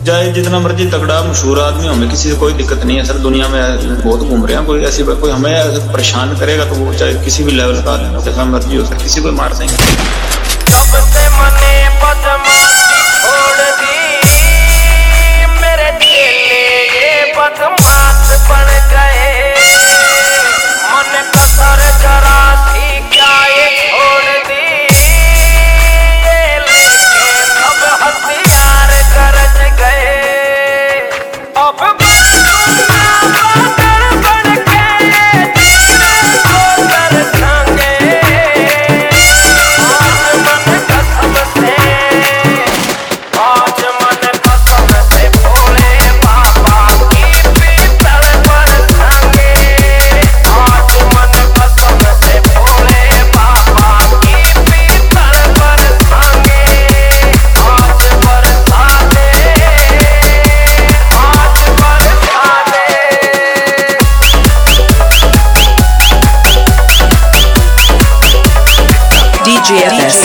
चाहे जितना मर्जी तगड़ा मशहूर आदमी हो, हमें किसी से कोई दिक्कत नहीं है सर। दुनिया में बहुत घूम रहे हैं, कोई ऐसी कोई हमें ऐसे परेशान करेगा तो वो चाहे किसी भी लेवल का आदमी हो, जैसा मर्जी हो सर, किसी को मार देंगे। सबसे मने बदमाशी छोड़ दी मेरे चेले, ये बदमाश बन गए। मन कसर जरा सी क्या ये छोड़ दी, ये लेके सब हथियार गरज गए। अब बन के दिल को तरसांगे। आज मन कसम से भोले बाबा की पीतल बरसांगे। आज मन कसम से भोले बाबा की पीतल बरसांगे। आज बरसा दे, आज बरसा दे। DJ FS